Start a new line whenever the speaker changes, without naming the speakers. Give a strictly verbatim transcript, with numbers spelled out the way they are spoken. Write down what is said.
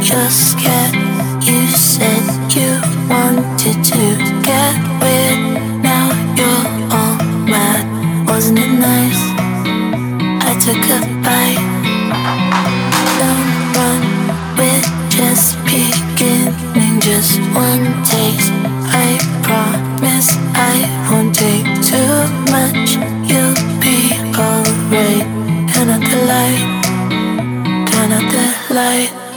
you're scared. You said you wanted to get weird. Now you're all mad. Wasn't it nice? I took a bite. Don't run, we're just beginning. Just one taste. I promise I won't take too much. You'll be alright. Turn out the light. Turn out the light.